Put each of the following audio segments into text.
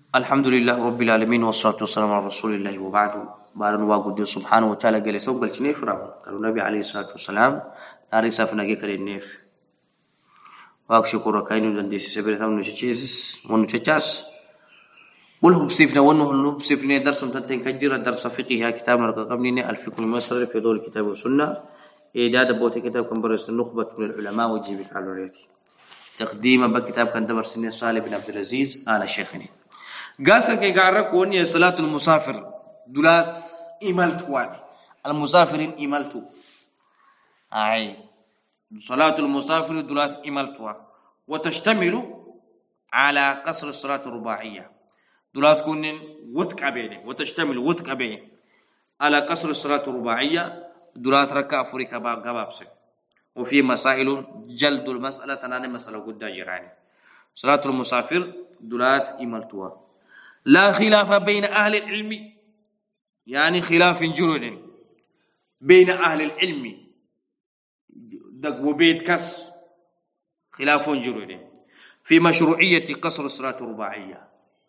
الحمد لله رب العالمين والصلاة والسلام على رسول الله وبعد. بارن واجد سبحانه وتعالى قال ثوب الشنيف راهو قالوا النبي عليه الصلاة والسلام ناري سافنا جكر النيف واك شكر كاين دنديس سبيل ثمن نشيس من نشاس وله بسيفنا ونه بسيفنا درس تنتين كجرة درس فقه كتابنا رقمني الفقه المسر في دول الكتاب والسنة إعداد بوت كتاب كان برس النخبة من العلماء وجيب على تقديم بكتاب كان درس صالح بن عبد العزيز على شيخنا قاسا كي قارك وني صلاة المسافر دولات إمالت وادي المسافرين إمالتو أي صلاة المسافر دولات إمالتوا وتشتمل على قصر الصلاة الرباعية دولات كونن وتك أبيني وتشتمل وتك أبيني على قصر الصلاة الرباعية دولات ركع فريق قبابس وفي مسائل جلد المسألة تناني مسألة قد جيراني صلاة المسافر دولات إمالتوا لا خلاف بين أهل العلم يعني خلاف جرد بين أهل العلم دق وبيت كس خلاف جرد في مشروعية قصر الصلاة الرباعية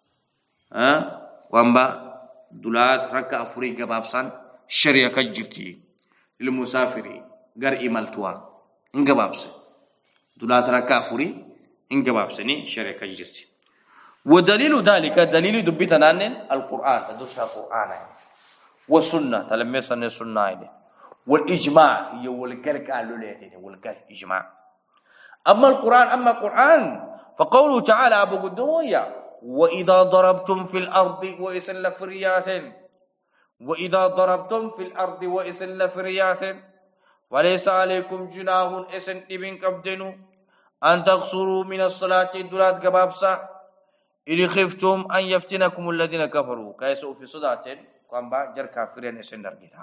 وأما دولات ركع فريق بابسان شريعة كجبتي للمسافرين غير إمالتوا إنك بابس دولات ركع فريق إنك بابسني شريعة كجبتي ودليل ذلك دليل دبيتنا أن القرآن تدرس القرآن والسنة تلمسنا السنة والإجماع والقرق قالوا لي والقرق إجماع أما القرآن فقوله تعالى أبو قدوية وإذا ضربتم في الأرض وإسل فريات وإذا ضربتم في الأرض وإسل فريات وليس عليكم جناح إسن ابن كبدنوا أن تقصروا من الصلاة دولات كبابسا إذا خفتم أن يفتنكم الذين كفروا كيسوا في صدات كما جر كافرين إسندر جدا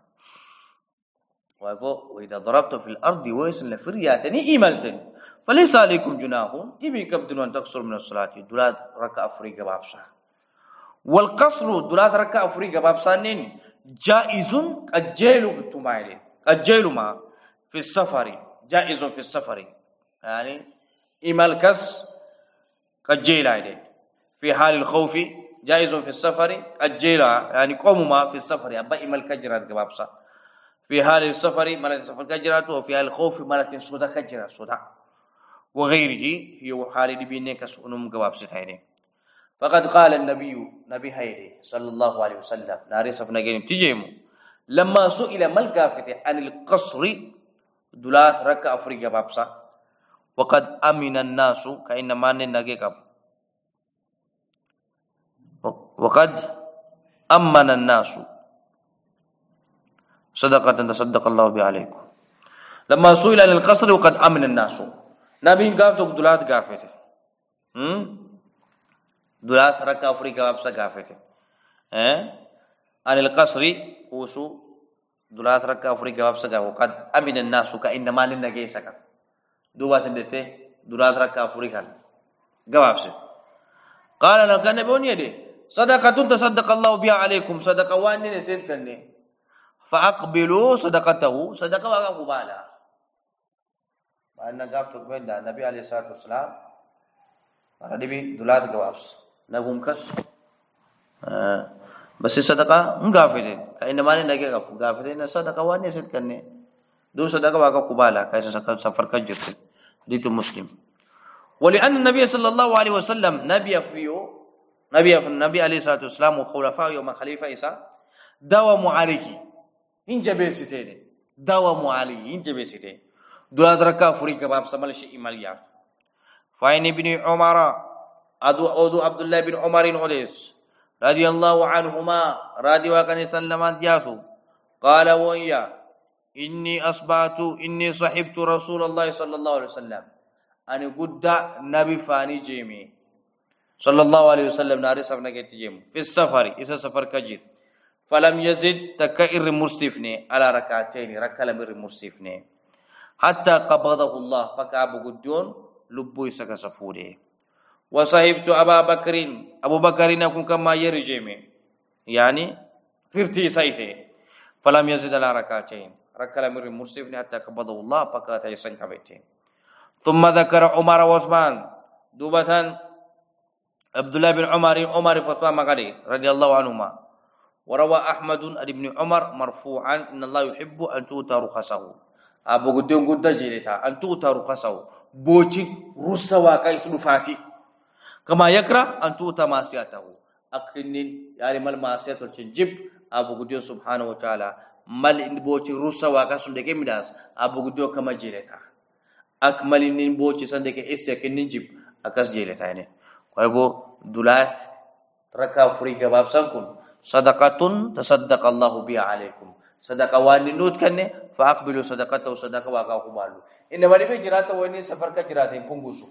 وإذا ضربت في الأرض ويسن فرياتني إيمالتني فليس عليكم جناح إبي كبدن أن تقصر من الصلاة دولات ركع أفريقيا بابسا والقصر دولات ركع أفريقيا بابسا جائز الجيل بتمايل الجيل ما في السفر جائز في السفر يعني إيمال كس كالجيل عليه في حال الخوف جائز في السفر الجيلة يعني قوم ما في السفر أبا إمال كجرات كبابسا في حال السفر ملك السفر كجرات وفي حال الخوف ملك صدا كجرات صدا وغيره هي حال دبينه كسونم كبابسا هيني فقد قال النبي نبي هيدي صلى الله عليه وسلم ناريس فنجيم تجيمو لما سئل ملكافته عن القصر دولات ركع أفريقيا بابسا وقد أمن الناس كأنما ننجيكم وقد أمن الناس صدقة تصدق الله بها عليكم لما سئل عن القصر وقد أمن الناس نبي قافتك دولات قافته دولات ركع أفريقيا بابسا قافته عن القصر وسو دولات ركع أفريقيا بابسا قافته وقد أمن الناس كإنما لنجيسك دوبات ندته دولات ركع أفريقيا قافته قال نكان بوني دي صدقة تصدق الله بها عليكم صدقة وان نسيت كني فأقبلوا صدقته صدقة وقبالا وأن قافتك بين النبي عليه الصلاة والسلام قال دبي دولات قوابس نقوم كس بس صدقة مقافتين كأنما نجي قافتين صدقة وان نسيت كني دو صدقة وقبالا كيس سفر كجرت حديث مسلم ولأن النبي صلى الله عليه وسلم النبي عليه الصلاة والسلام وخلفاء يوم خليفة إيسا داوموا عليه إنجا بيستين داوموا عليه إنجا بيستين دولات ركع فريق باب سمال شيء ماليات فاين ابن عمر أدو عبد الله بن عمر عليس رضي الله عنهما رضي وكان سلمان دياتو قال ويا إني أصبحت إني صحبت رسول الله صلى الله عليه وسلم أنا قد نبي فاني جيمي صلى الله عليه وسلم نارس ابن جيم في السفر إذا سفر كجير فلم يزد تكئر مرسفني على ركعتين ركع مر مرسفني حتى قبضه الله فكأب قدون لبو يسك سفوره وصحبت أبو بكر نكون كما يرجمي يعني كرتي سيته فلم يزد على ركعتين ركع مر مرسفني حتى قبضه الله فكأت يسن كبيتين ثم ذكر عمر وعثمان دوبة عبد الله بن عمر فتوى مقالي رضي الله عنهما. وروى أحمد بن عمر مرفوعا إن الله يحب أن تؤتى رخصه. أبو قدون قد جلتها أن تؤتى رخصه بوشي رسا واقعي تلفاتي كما يكره أن تؤتى معصيته أكنين يعني مال معصيته الجب أبو قدون سبحانه وتعالى مال إن بوشي رسا واقع سندك مداس أبو قدون كما جلتها أكمل إن بوشي سندك إسيا كنين جب أكس جلتها يعني ويبو دولات ركا فريق باب سنكون صدقة تصدق الله بها عليكم صدقة واني نوت كنه فأقبلوا صدقته صدقة واقعكم مالو إنما نبي جراته واني سفر كجراته بونغوسو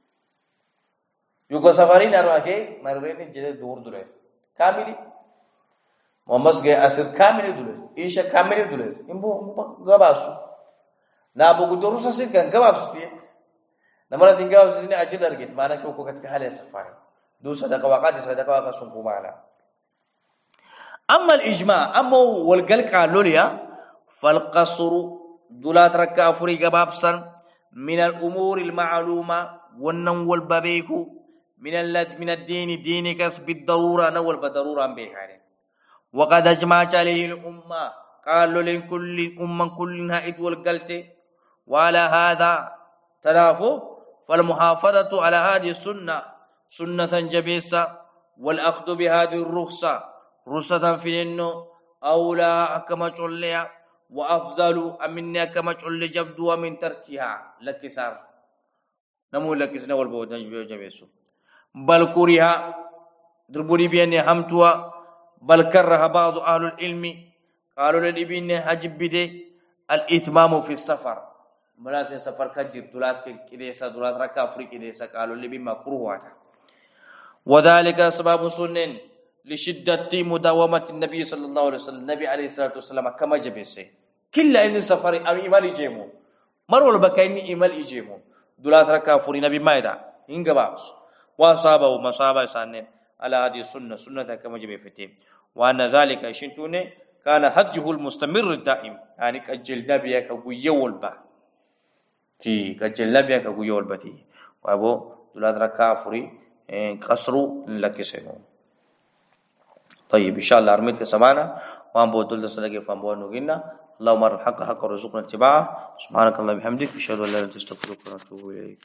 يوكو سفرين أرواكي مرورين جده دور دولس كاملي محمد جه أسر كاملي دولس إيشا كاملي دولس إمبو غباسو نابو قدرو ساسين كان غباسو فيه نمرة تنجاو سيدنا أجل أرجت ما أنا كوكو كتكهالي سفاري دو صدقة واقع سنكو معنا. أما الإجماع أما والقلق لوليا فالقصر دولات ركا فريق بابسا من الأمور المعلومة والنم والبابيكو من الدين دين كسب الضرورة نول بضرورة بيكاري وقد أجمعت عليه الأمة قالوا لكل أمة كلها إد والقلت وعلى هذا تنافو فالمحافظة على هذه السنة سنة جبيسة والأخذ بهذه الرخصة رخصة في النو أولى كما تقولي وأفضل أمني كما تقولي جبدوا من تركها لكسار نمو لكسنا والبودن جبيسو بل كوريها دربوني بيني همتوا بل كره بعض أهل العلم قالوا للإبن هجب بدي الإتمام في السفر ملات سفر كجر دولات كديسة دولات ركا أفريق كديسة قالوا للإبن مكروه وذلك سبب سنن لشدة مداومة النبي صلى الله عليه وسلم النبي عليه الصلاة والسلام كما جبسه كل إن سفر أم إيمال يجيمو مرول بكاين إيمال يجيمو دولات ركا أفريق نبي مايدا إنك بابس وصابه ومصابه سنن على هذه السنة سنة كما جبفته وأن ذلك شنتونه كان هديه المستمر الدائم يعني كجل نبيك كقوي والبا تي كجل نبيك كقوي والبا تي وأبو دولات ركا أفريق قصروا لك سنو. طيب إن شاء الله أرميت كسمانا وأن بودل دسنا فهم بونوجينا اللهم أرنا الحق حق ورزقنا اتباعه سبحانك اللهم وبحمدك أشهد أن لا إله إلا أنت أستغفرك وأتوب إليك.